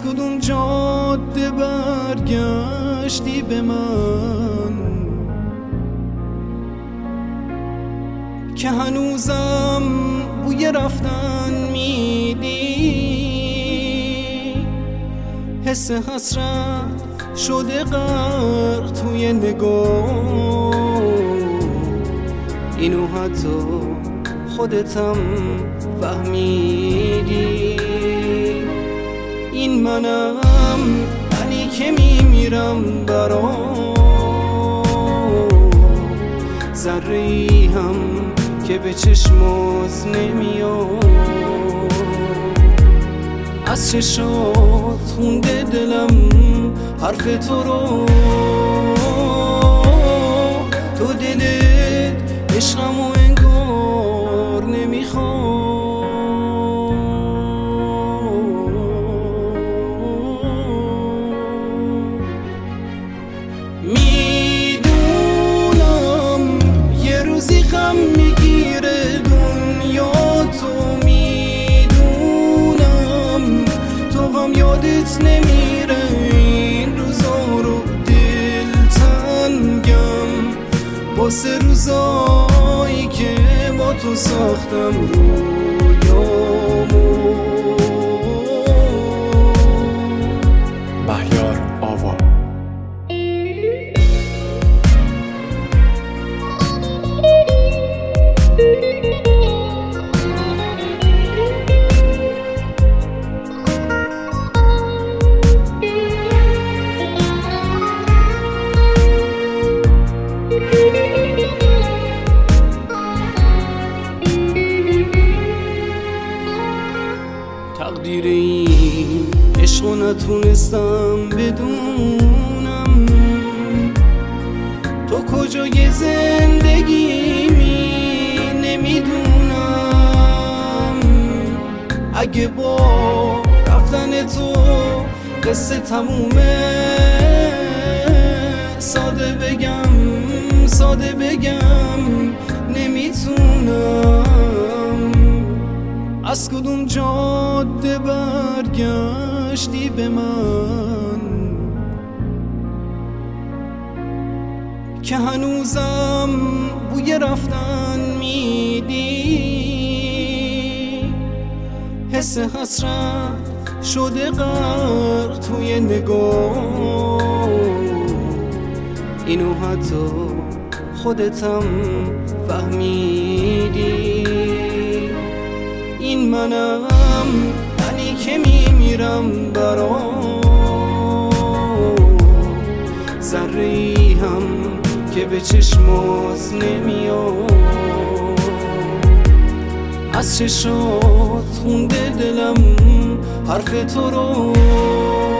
از کدوم جاده برگشتی به من که هنوزم بوی رفتن میدی؟ حس حسرت شده غرق توی نگاه، اینو حتی خودتم فهمیدی. این منی که میمیرم برا ذره‌ای هم که به چشمات نمیاد. از چشات خونده دلم حرف تو رو، تو دلت عشقم و انگار نمیخواد. میدونم یه روزی غم میگیره دنیا تو، میدونم تو هم یادت نمیره این روزا رو. دلتنگم واسه روزایی که با تو ساختم رویامو. مهیار آوا. تقدیر این عشقو نتونستم بدونم، تو کجای زندگیمی نمیدونم. اگه با رفتن تو قصه تمومه، ساده بگم نمیتونم. از کدوم جاده برگشتی به من که هنوزم بوی رفتن میدی؟ حس حسرت شده غرق توی نگاه، اینو حتی خودتم فهمیدی. این منی که میمیرم برا ذره‌ای هم که به چشمات نمیاد. از چشات خونده دلم حرف تو رو،